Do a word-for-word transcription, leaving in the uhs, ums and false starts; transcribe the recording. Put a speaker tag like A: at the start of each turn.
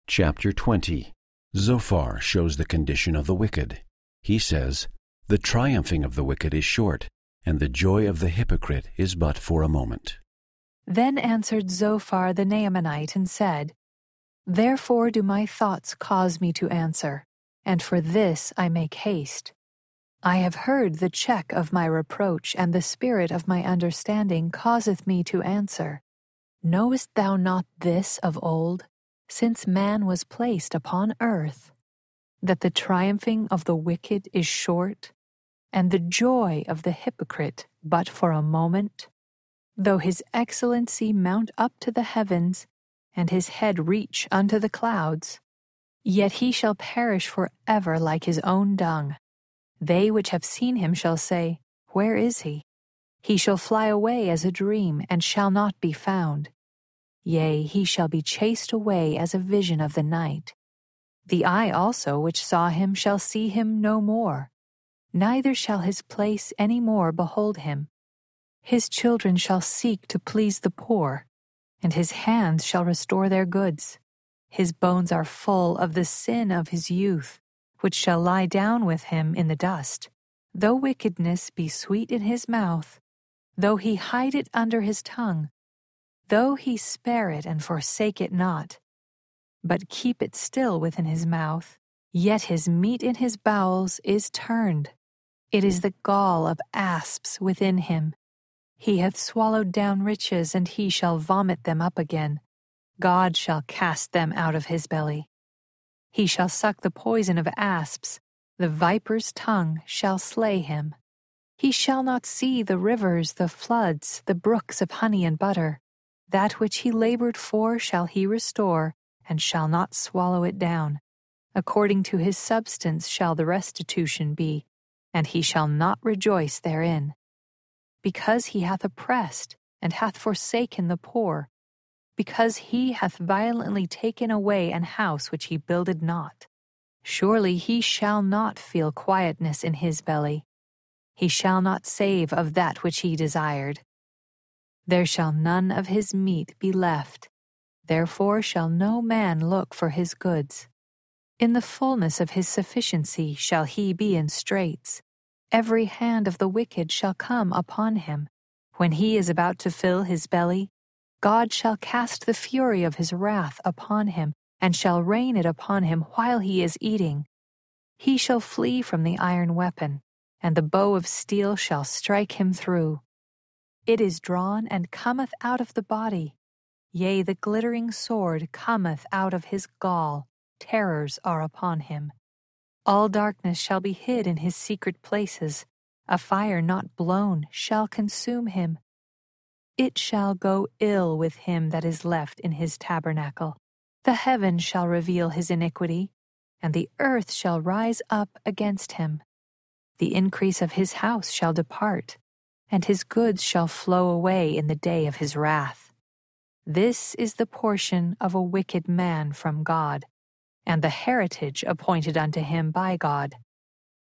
A: Chapter twenty. Zophar shows the condition of the wicked. He says, "The triumphing of the wicked is short, and the joy of the hypocrite is but for a moment."
B: Then answered Zophar the Naamanite and said, Therefore do my thoughts cause me to answer, and for this I make haste. I have heard the check of my reproach, and the spirit of my understanding causeth me to answer. Knowest thou not this of old, since man was placed upon earth, that the triumphing of the wicked is short, and the joy of the hypocrite but for a moment? Though his excellency mount up to the heavens, and his head reach unto the clouds, yet he shall perish for ever like his own dung. They which have seen him shall say, Where is he? He shall fly away as a dream, and shall not be found. Yea, he shall be chased away as a vision of the night. The eye also which saw him shall see him no more, neither shall his place any more behold him. His children shall seek to please the poor, and his hands shall restore their goods. His bones are full of the sin of his youth, which shall lie down with him in the dust. Though wickedness be sweet in his mouth, though he hide it under his tongue, though he spare it and forsake it not, but keep it still within his mouth, yet his meat in his bowels is turned. It is the gall of asps within him. He hath swallowed down riches, and he shall vomit them up again. God shall cast them out of his belly. He shall suck the poison of asps, the viper's tongue shall slay him. He shall not see the rivers, the floods, the brooks of honey and butter. That which he labored for shall he restore, and shall not swallow it down. According to his substance shall the restitution be, and he shall not rejoice therein. Because he hath oppressed, and hath forsaken the poor, because he hath violently taken away an house which he builded not. Surely he shall not feel quietness in his belly. He shall not save of that which he desired. There shall none of his meat be left, therefore shall no man look for his goods. In the fullness of his sufficiency shall he be in straits. Every hand of the wicked shall come upon him. When he is about to fill his belly, God shall cast the fury of his wrath upon him, and shall rain it upon him while he is eating. He shall flee from the iron weapon, and the bow of steel shall strike him through. It is drawn and cometh out of the body. Yea, the glittering sword cometh out of his gall. Terrors are upon him. All darkness shall be hid in his secret places. A fire not blown shall consume him. It shall go ill with him that is left in his tabernacle. The heaven shall reveal his iniquity, and the earth shall rise up against him. The increase of his house shall depart, and his goods shall flow away in the day of his wrath. This is the portion of a wicked man from God, and the heritage appointed unto him by God.